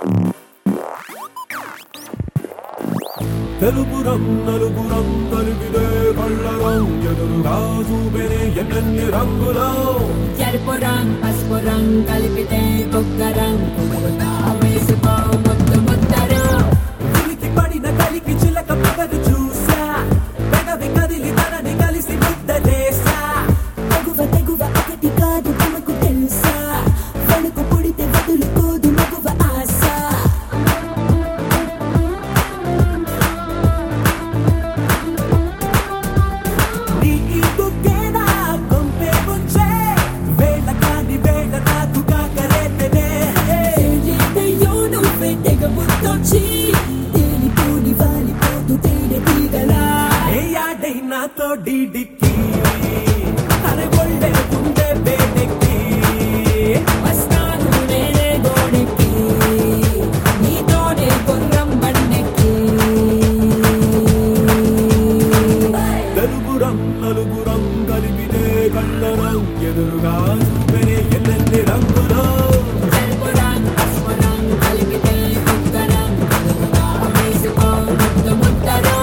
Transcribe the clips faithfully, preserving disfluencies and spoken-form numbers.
తెలుపురం నలుపురం కలిపిదే కళ్ళరం ఎదురుగా చూపెనే ఎన్నెన్ని రంగులో ఎరుపురం పసుపురం కలిపితే కుక్కరం వేసుకో ముద్దు ముద్దరు ఉలికి పడిన కలికి చిలక పగదు చూసా పెదవి కదిలి తనని కలిసి ముద్దలేసా తెగువ తెగువ ఒకటి కాదు తమకు తెలుసా వణుకు పుడితే వదులుకోదు మగువ ఆశ నీ ఈగుకేనా కొంపే ముంచే వేళ కాని వేళ నాకు కాకరేతనే తెలియదయ్యో నువ్వే తెగ ముద్దొచ్చి తేలిపోని వాలిపోతూ తేనె తీగలా ఏ యాడై నాతో డీడికి అరే ఒళ్ళే గుండె వేడెక్కి వస్తాను నేనే గోడెక్కి నీతోనే గుర్రం బండెక్కి తెలుగురం నలుగురం కలిపితే కళ్ళరం ఎదురుగా చూపెనే ఎన్నెన్ని రంగులో ఎరుపురం పసుపురం కలిపితే కుక్కరం వేసుకో ముద్దు ముద్దరు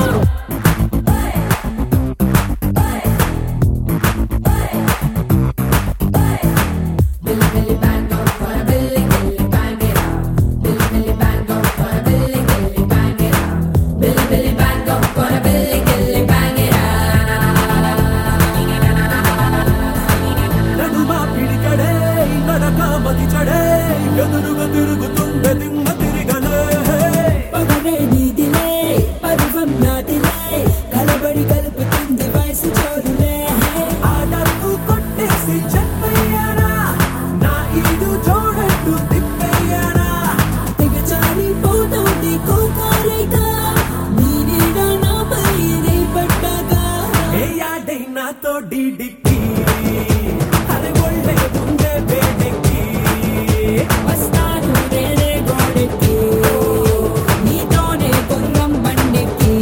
Billy Billy Bango for a Billy Billy bang it out. Billy Billy Bango for a Billy Billy bang it out. Billy Billy Bango for a Billy Billy bang it out. నడుమా పిడికడే నడక మతి చడే ఎదురుగా తిరుగుతుండే దిమ్మ తిరిగలే పగలే నీదిలే పరువం నాదిలే కలబడి కలుపుతుంది వయసు చోరులే ఆడకు కొట్టేసి చెప్పయ్యానా నా ఈడు చూడట్టు తిప్పయ్యానా తెగచాలి పోతుంది కోకారిగా నీ నీడ నాపై నీ పడ్డాగా ఏ యాడై నాతో డీడికి అరే ఒళ్ళే గుండె వేడెక్కి వస్తాను నేనే గోడెక్కి నీతోనే గుర్రం బండెక్కి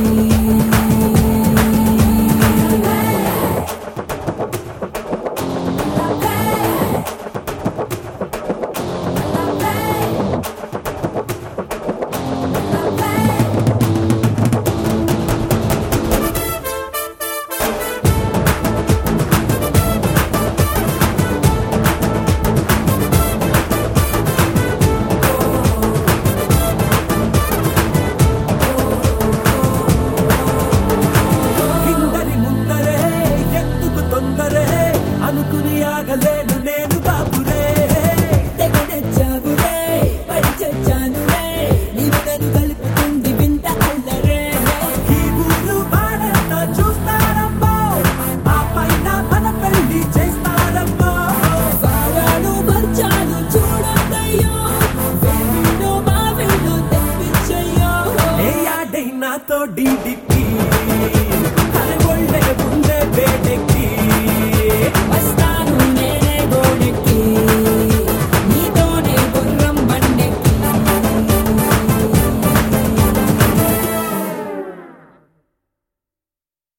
కిందరి ముందరే ఎందుకు తొందరే అనుకుని ఆగలేను నేను బాబురే తెగనెచ్చావులే పడి చచ్చానులే నీవు నన్ను కలుపుతుంది వింత అల్లరే ఈ ఊరు వాడంతా చూస్తారమ్మో ఆ పైన మన పెళ్లి చేస్తారమ్మో వారాలు వర్షాలు చూడొద్దయ్యో వేడిలో మా వెళ్ళు తెప్పించయ్యో ఏ యాడై నాతో డీడికి